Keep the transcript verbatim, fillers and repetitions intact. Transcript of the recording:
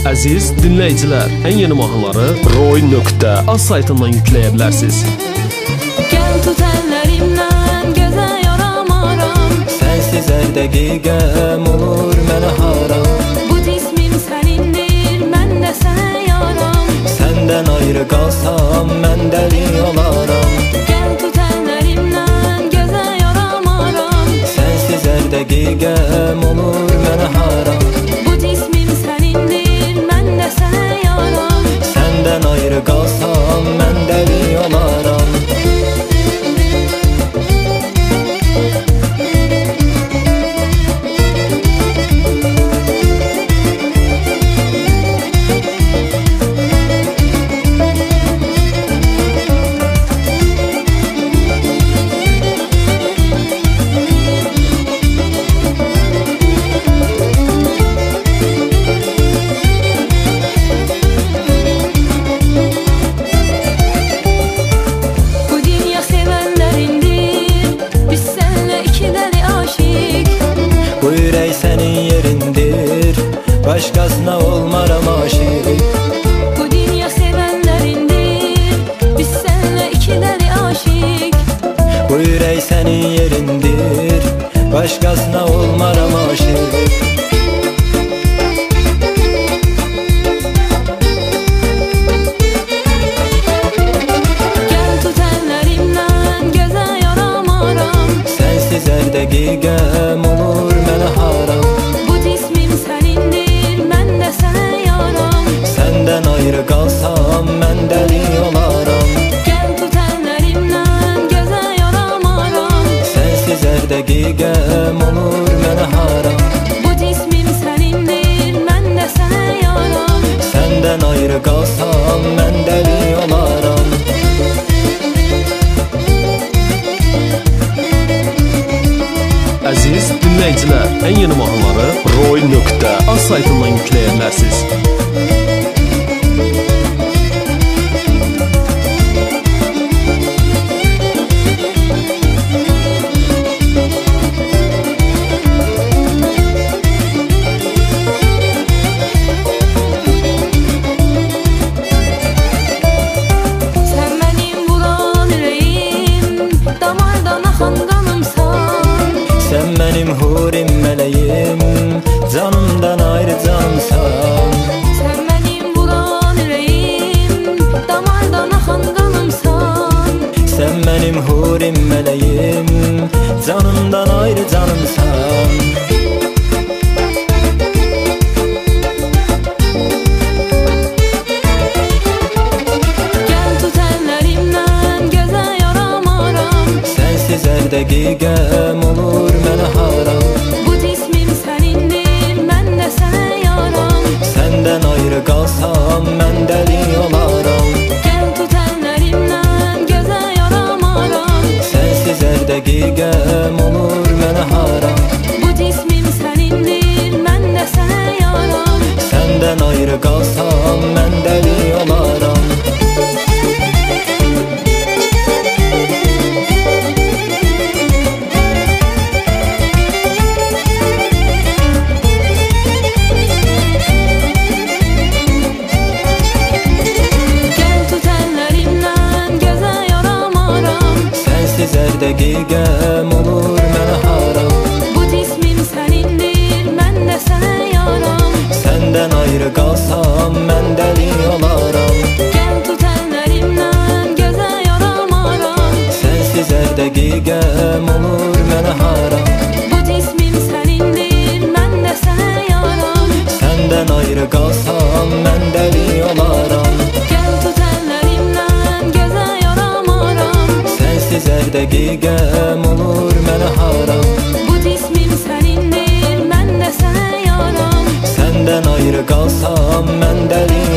Əziz dinləyicilər, ən yeni mahnıları roy nöqtə az saytından yükləyə bilərsiniz. Gəl tut əllərimdən, gözə yaramaram. Sənsiz hər dəqiqəm olur mənə haram. Bu cismim sənindir, mən də sənə yaram. Səndən ayrı qalsam, mən dəli olaram. Gəl tut əllərimdən, gözə yaramaram. Sənsiz hər dəqiqəm olur mənə haram. Bu cismim sənindir, mən də sənə yaram. Səndən ayrı qalsam, mən dəli olaram. Bu ürək sənin yerindir, başqasına olmaram aşiq. Bu dünya sevənlərindir, biz sənlə iki dəli aşiq. Bu ürək sənin yerindir, başqasına olmaram aşiq. Gəl tut əllərimdən, gözə yaramaram. Sənsiz hər dəqiqəm olur mənə haram. Bu cismim sənindir, mən də sənə yaram. Səndən ayrı qalsam, mən dəli olaram. Gəl tut əllərimdən, gözə yaramaram. Sənsiz hər dəqiqəm olur mənə haram. Bu cismim sənindir, mən də sənə yaram. Səndən ayrı qalsam, mən dəli olaram. Əziz dinləyicilər, ən yeni mahnıları roy nöqtə az saytından yükləyə bilərsiniz. Sən mənim vuran ürəyim, damardan axan qanımsan. Sən mənim hurim mələyim, canımdan ayrı canımsan. Sən mənim vuran ürəyim, damardan axan qanımsan. Sən mənim hurim mələyim, canımdan ayrı canımsan. Gəl tut əllərimdən, gözə yaramaram. Sənsiz hər dəqiqəm olur mənə haram. Bu cismim sənindir, mən də sənə yaram. Səndən ayrı qalsam, mən dəli olaram. Gəl tut əllərimdən, gözə yaramaram. Sənsiz hər dəqiqəm olur mənə haram. Bu cismim sənindir, mən də sənə yaram. Səndən ayrı qalsam, mən dəli olaram. Gəl tut əllərimdən, gözə yaramaram. Sənsiz hər dəqiqəm olur mənə haram. Bu cismim sənindir, mən də sənə yaram. Səndən ayrı qalsam, mən dəli olaram. Gəl tut əllərimdən, gözə yaramaram. Sənsiz hər dəqiqəm olur mənə haram. Bu cismim sənindir, mən də sənə yaram. Səndən ayrı qalsam, mən dəli olaram. Gəl tut əllərimdən, gözə yaramaram. Sənsiz hər dəqiqəm olur mənə haram. Bu cismim sənindir, mən də sənə yaram. Səndən ayrı qalsam, mən dəli